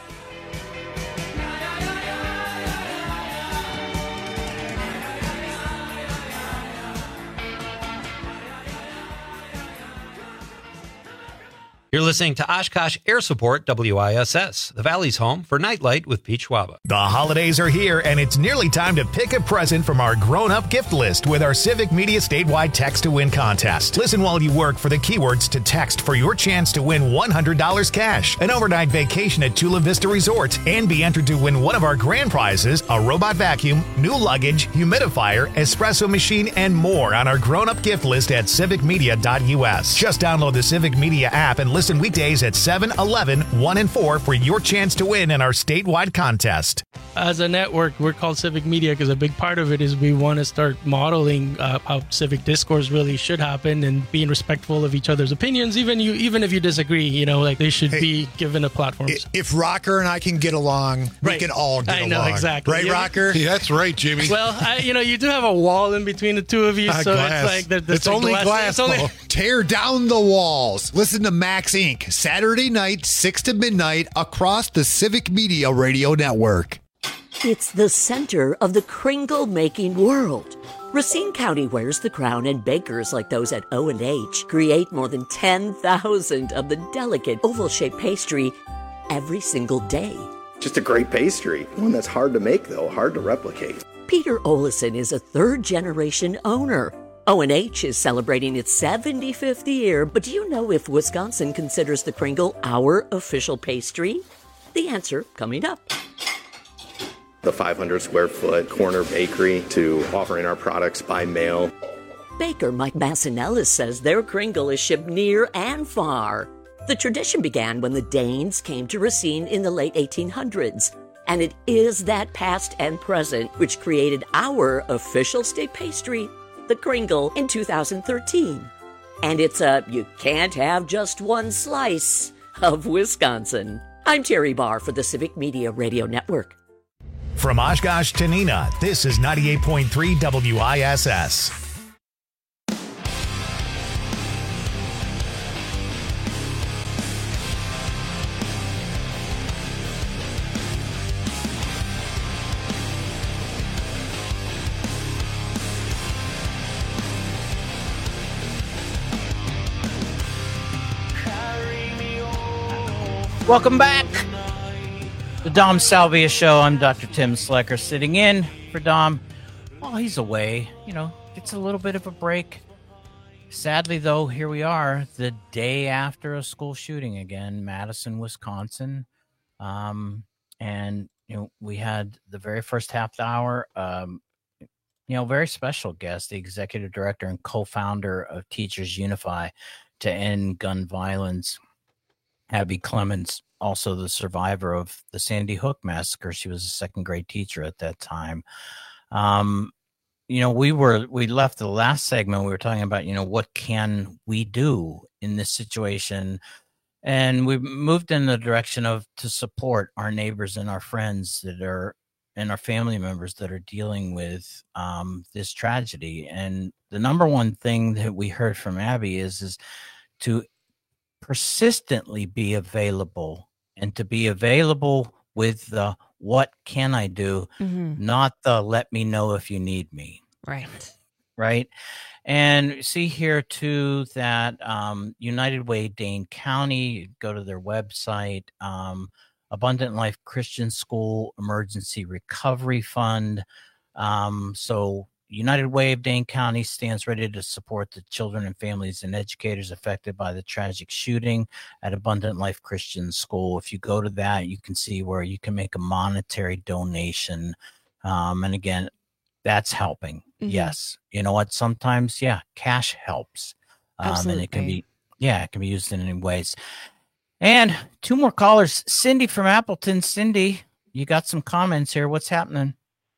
You're listening to Oshkosh Air Support W I S S, the Valley's home for Nightlight with Pete Schwaba. The holidays are here, and it's nearly time to pick a present from our grown-up gift list with our Civic Media statewide Text to Win contest. Listen while you work for the keywords to text for your chance to win one hundred dollars cash, an overnight vacation at Chula Vista Resort, and be entered to win one of our grand prizes, a robot vacuum, new luggage, humidifier, espresso machine, and more on our grown-up gift list at civic media dot u s. Just download the Civic Media app and listen weekdays at seven, eleven, one, and four for your chance to win in our statewide contest. As a network, we're called Civic Media because a big part of it is we want to start modeling uh, how civic discourse really should happen and being respectful of each other's opinions, even you, even if you disagree. You know, like they should hey, be given a platform. If Rocker and I can get along, we right. can all get I along. know, exactly. Right, yeah. Rocker? Yeah, that's right, Jimmy. Well, I, you know, you do have a wall in between the two of you, uh, so glass. it's like the, the it's only glass. glass. It's only- Tear down the walls. Listen to Max Incorporated. Saturday night, six to midnight, across the Civic Media Radio Network. It's the center of the Kringle-making world. Racine County wears the crown, and bakers like those at O and H create more than ten thousand of the delicate oval-shaped pastry every single day. Just a great pastry. One that's hard to make, though, hard to replicate. Peter Olison is a third-generation owner. O and H is celebrating its seventy-fifth year, but do you know if Wisconsin considers the Kringle our official pastry? The answer coming up. The five hundred square foot corner bakery to offering our products by mail. Baker Mike Massinellis says their Kringle is shipped near and far. The tradition began when the Danes came to Racine in the late eighteen hundreds, and it is that past and present which created our official state pastry, the Kringle, in two thousand thirteen. And it's a you can't have just one slice of Wisconsin. I'm Terry Barr for the Civic Media Radio Network. From Oshkosh to Neenah, this is ninety-eight point three W I S S. Welcome back. The Dom Salvia Show. I'm Doctor Tim Slecker sitting in for Dom. Oh, he's away. You know, gets a little bit of a break. Sadly, though, here we are the day after a school shooting again, Madison, Wisconsin. Um, and, you know, we had the very first half hour, um, you know, very special guest, the executive director and co-founder of Teachers Unify to End Gun Violence, Abby Clemens, also the survivor of the Sandy Hook massacre. She was a second grade teacher at that time. Um, you know, we were, we left the last segment. We were talking about, you know, what can we do in this situation? And we moved in the direction of to support our neighbors and our friends that are, and our family members that are dealing with um, this tragedy. And the number one thing that we heard from Abby is, is to persistently be available, and to be available with the what can I do, mm-hmm. not the let me know if you need me. Right. Right. And see here too that um, United Way Dane County, go to their website, um, Abundant Life Christian School Emergency Recovery Fund. Um, so United Way of Dane County stands ready to support the children and families and educators affected by the tragic shooting at Abundant Life Christian School. If you go to that, you can see where you can make a monetary donation. Um, and again, that's helping. Mm-hmm. Yes. You know what? Sometimes, yeah, cash helps. Um, Absolutely. And it can be, yeah, it can be used in any ways. And two more callers. Cindy from Appleton. Cindy, you got some comments here. What's happening?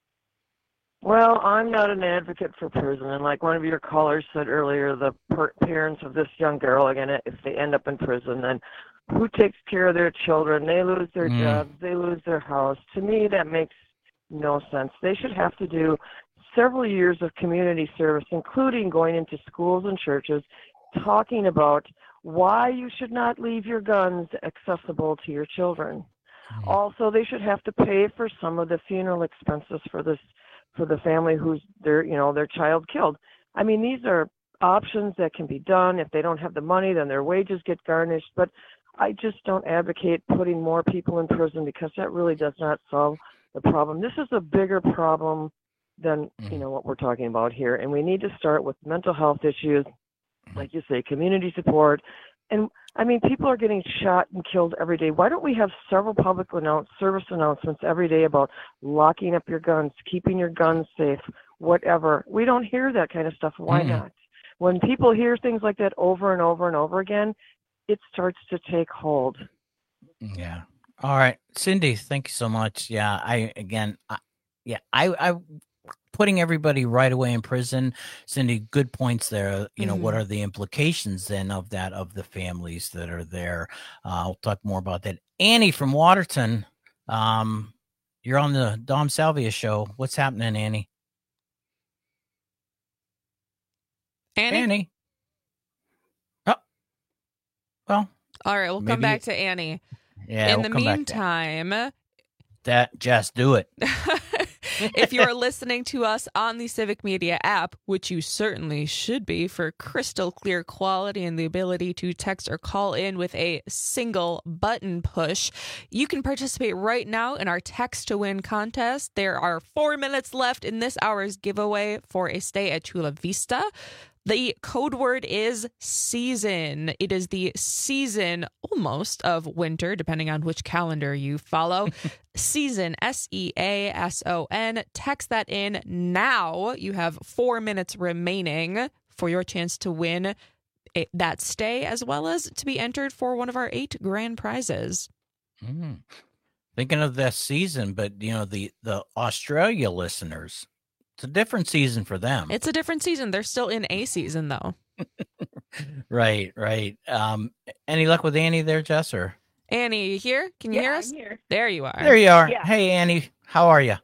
Well, I'm not an advocate for prison, and like one of your callers said earlier, the per- parents of this young girl, again, if they end up in prison, then who takes care of their children? They lose their mm. jobs, they lose their house. To me, that makes no sense. They should have to do several years of community service, including going into schools and churches, talking about why you should not leave your guns accessible to your children. Mm. Also, they should have to pay for some of the funeral expenses for this for the family who's their, you know, their child killed. I mean, these are options that can be done. If they don't have the money, then their wages get garnished. But I just don't advocate putting more people in prison because that really does not solve the problem. This is a bigger problem than, you know, what we're talking about here. And we need to start with mental health issues, like you say, community support. And I mean, people are getting shot and killed every day. Why don't we have several public announce, service announcements every day about locking up your guns, keeping your guns safe, whatever? We don't hear that kind of stuff. Why mm. not? When people hear things like that over and over and over again, it starts to take hold. Yeah. All right, Cindy, thank you so much. Yeah, I again, I, yeah, I, I putting everybody right away in prison. Cindy, good points there. You know, mm-hmm. what are the implications then of that, of the families that are there? Uh, I'll talk more about that. Annie from Waterton, um, you're on the Dom Salvia show. What's happening, Annie? Annie? Annie. Oh, well. All right, we'll come back to Annie. Yeah. In we'll the meantime, that just do it. If you are listening to us on the Civic Media app, which you certainly should be for crystal clear quality and the ability to text or call in with a single button push, you can participate right now in our Text to Win contest. There are four minutes left in this hour's giveaway for a stay at Chula Vista. The code word is season. It is the season almost of winter, depending on which calendar you follow. Season, S E A S O N. Text that in now. You have four minutes remaining for your chance to win a, that stay, as well as to be entered for one of our eight grand prizes. Mm. Thinking of this season, but, you know, the, the Australia listeners, it's a different season for them. It's a different season. They're still in a season, though. Right, right. Um, any luck with Annie there, Jess? Or? Annie, you here? Can you yeah, hear us? I'm here. There you are. There you are. Yeah. Hey, Annie. How are you?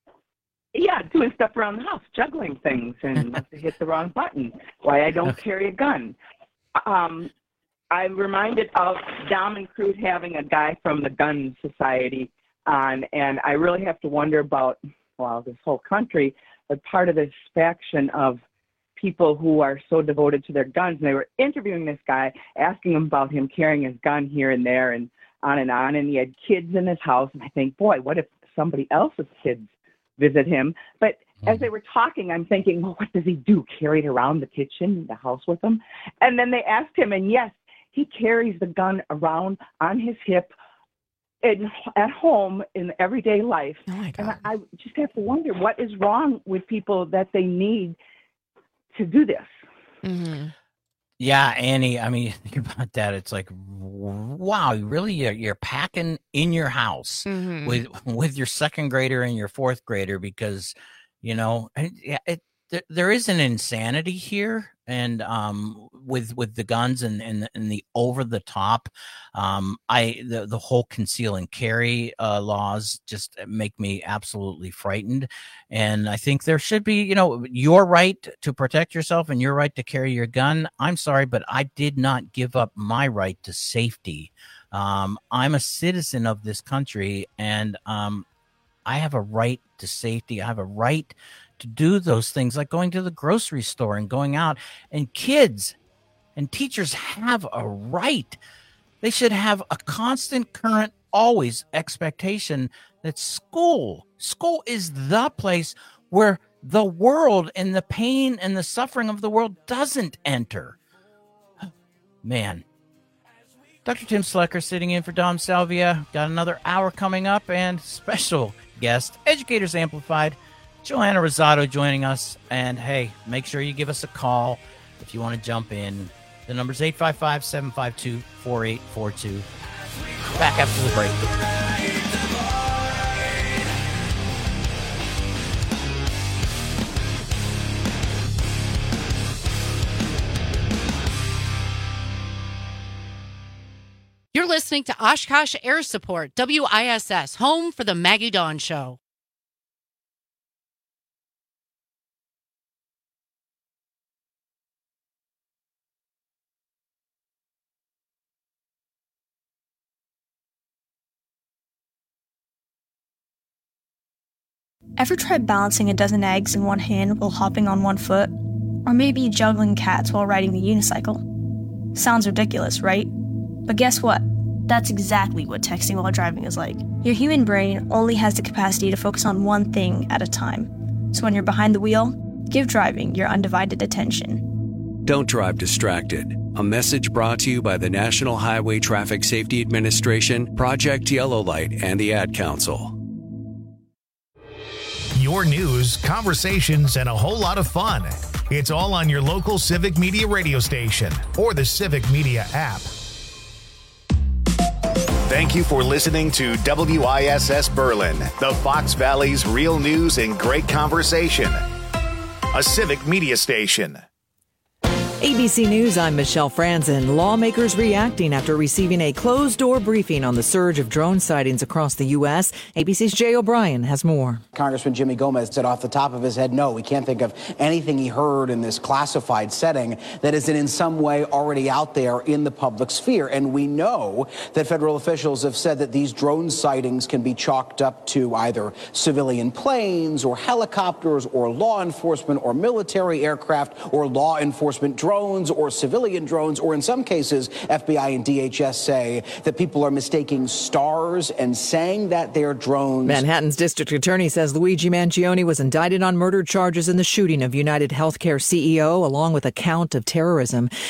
Yeah, doing stuff around the house, juggling things, and must have hit the wrong button. Why I don't carry a gun. Um, I'm reminded of Dom and Crude having a guy from the Gun Society on, and I really have to wonder about, well, this whole country, but part of this faction of people who are so devoted to their guns. And they were interviewing this guy, asking him about him carrying his gun here and there and on and on. And he had kids in his house. And I think, boy, what if somebody else's kids visit him? But as they were talking, I'm thinking, well, what does he do? Carry it around the kitchen, the house with him? And then they asked him, and yes, he carries the gun around on his hip in, at home in everyday life. Oh my God. And I, I just have to wonder what is wrong with people that they need to do this. Mm-hmm. Yeah, Annie, I mean, think about that. It's like, wow, really? You're, you're packing in your house mm-hmm. with with your second grader and your fourth grader because, you know, it, it, there, there is an insanity here. And um, with with the guns and and, and the over the top, um, I the, the whole conceal and carry uh, laws just make me absolutely frightened. And I think there should be, you know, your right to protect yourself and your right to carry your gun. I'm sorry, but I did not give up my right to safety. Um, I'm a citizen of this country, and um, I have a right to safety. I have a right to do those things like going to the grocery store and going out, and kids and teachers have a right. They should have a constant, current, always expectation that school, school is the place where the world and the pain and the suffering of the world doesn't enter. Man. Doctor Tim Slecker sitting in for Dom Salvia. Got another hour coming up, and special guest, Educators Amplified, Joanna Rosado joining us. And hey, make sure you give us a call if you want to jump in. The number's eight five five, seven five two, four eight four two. Back after the break. You're listening to Oshkosh Air Support, W I S S, home for the Maggie Dawn Show. Ever tried balancing a dozen eggs in one hand while hopping on one foot? Or maybe juggling cats while riding the unicycle. Sounds ridiculous, right? But guess what? That's exactly what texting while driving is like. Your human brain only has the capacity to focus on one thing at a time. So when you're behind the wheel, give driving your undivided attention. Don't drive distracted. A message brought to you by the National Highway Traffic Safety Administration, Project Yellow Light, and the Ad Council. Your news, conversations, and a whole lot of fun. It's all on your local Civic Media radio station or the Civic Media app. Thank you for listening to W I S S Berlin, the Fox Valley's real news and great conversation. A Civic Media station. A B C News, I'm Michelle Franzen. Lawmakers reacting after receiving a closed-door briefing on the surge of drone sightings across the U S. A B C's Jay O'Brien has more. Congressman Jimmy Gomez said off the top of his head, no, we can't think of anything he heard in this classified setting that isn't in some way already out there in the public sphere. And we know that federal officials have said that these drone sightings can be chalked up to either civilian planes or helicopters or law enforcement or military aircraft or law enforcement drones. drones or civilian drones, or in some cases, F B I and D H S say that people are mistaking stars and saying that they're drones. Manhattan's district attorney says Luigi Mangione was indicted on murder charges in the shooting of United Healthcare C E O, along with a count of terrorism.